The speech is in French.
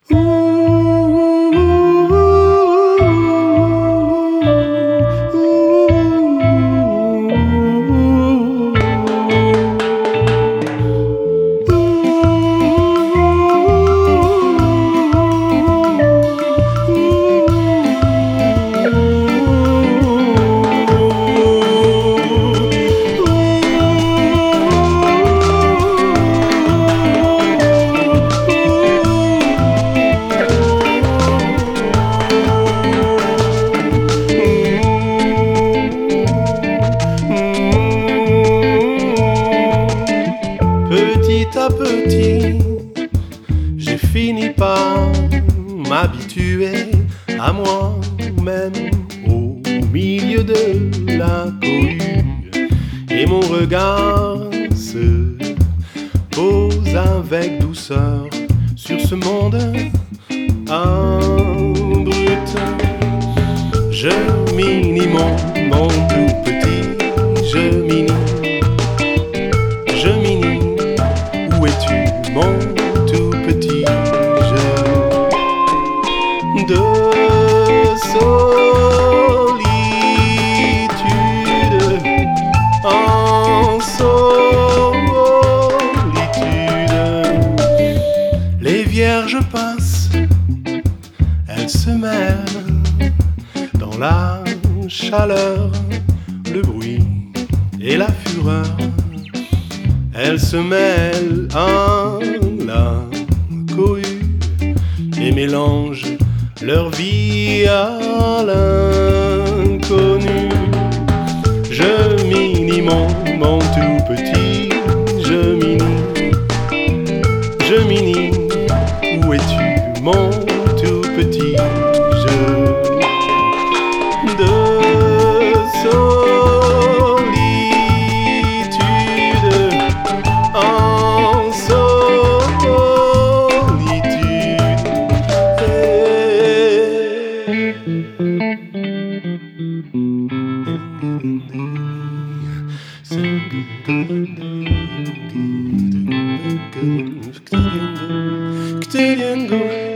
Petit à petit, j'ai fini par m'habituer à moi-même au milieu de la cohue. Et mon regard se pose avec douceur sur ce monde brut. Je mini mon tout petit, je mini. Où es-tu, mon tout petit jeu de solitude en solitude? Les vierges passent, elles se mêlent dans la chaleur, le bruit et la fureur. Elles se mêlent à la cohue et mélangent leur vie à l'inconnu. Je mini mon tout petit, je mini, où es-tu mon tout petit jeu de en solitude.